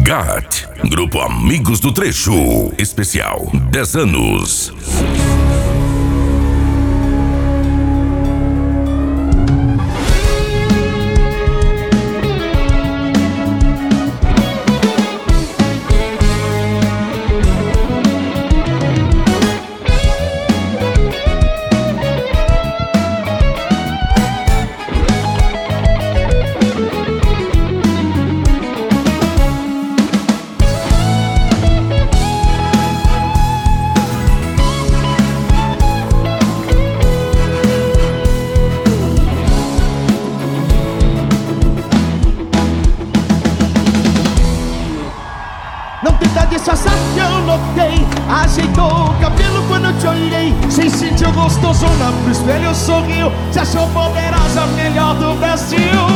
GAT, Grupo Amigos do Trecho, especial 10 anos. Não tenta disfarçar que eu notei. Ajeitou o cabelo quando eu te olhei. Sem sentir gostosona pro espelho sorriu. Se achou poderosa, melhor do Brasil.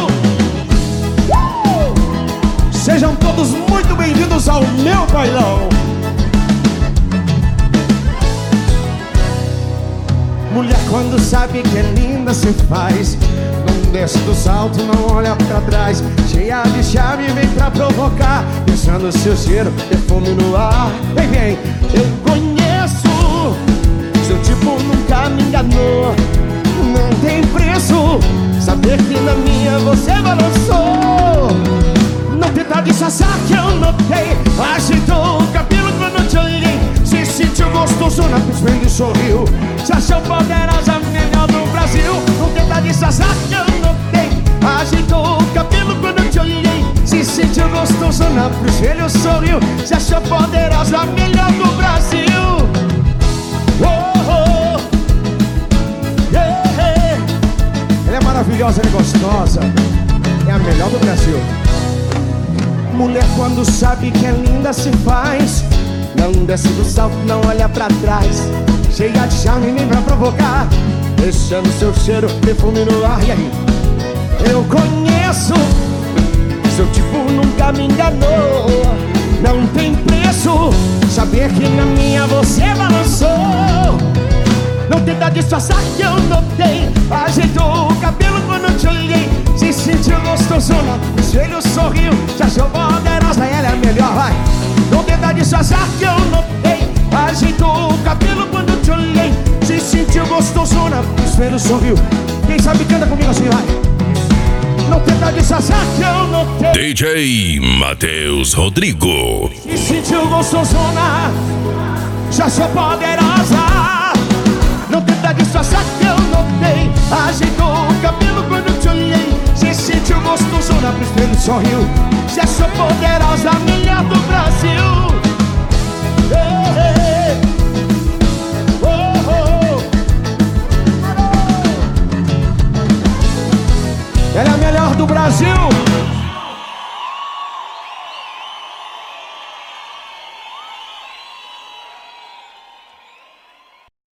Sejam todos muito bem-vindos ao meu bailão. Mulher quando sabe que é linda se faz. Não desce do salto, não olha pra trás. Cheia de charme, vem pra provocar. Deixando seu cheiro, perfume no ar. Vem, vem, eu conheço. Seu tipo nunca me enganou. Não tem preço saber que na minha você balançou. Não tenta disfarçar que eu notei. Ajeitou o cabelo quando eu te olhei. Se sentiu gostosona pro espelho e sorriu. Se achou poderosa, melhor do Brasil. Não tenta disfarçar que eu notei. Ajeitou o cabelo quando eu te olhei. Se sentiu gostosona pro espelho e sorriu. Se achou poderosa, melhor do Brasil. Oh, oh. Yeah. Ela é maravilhosa, ela é gostosa. É a melhor do Brasil. Mulher quando sabe que é linda se faz. Não desce do salto, não olha pra trás. Cheia de charme, nem pra provocar. Deixando seu cheiro, perfume no ar. E aí? Eu conheço. Seu tipo nunca me enganou. Não tem preço saber que na minha você balançou. Não tenta disfarçar que eu notei. Ajeitou o cabelo quando eu te olhei. Se sentiu gostosona, o espelho sorriu. Se achou poderosa, ela é a melhor, vai. Não tenta disfarçar que eu notei. Ajeitou o cabelo quando eu te olhei. Se sentiu gostosona, o espelho sorriu. Quem sabe canta comigo assim, vai. Não tenta disfarçar que eu notei. DJ Matheus Rodrigo. Se sentiu gostosona, já sou poderosa. Não tenta disfarçar que eu notei. Ajeitou o cabelo quando eu te olhei. Se sentiu gostosona, pro espelho sorriu. Já sou poderosa, melhor do Brasil. Hey, oh, oh. Ela é a melhor do Brasil.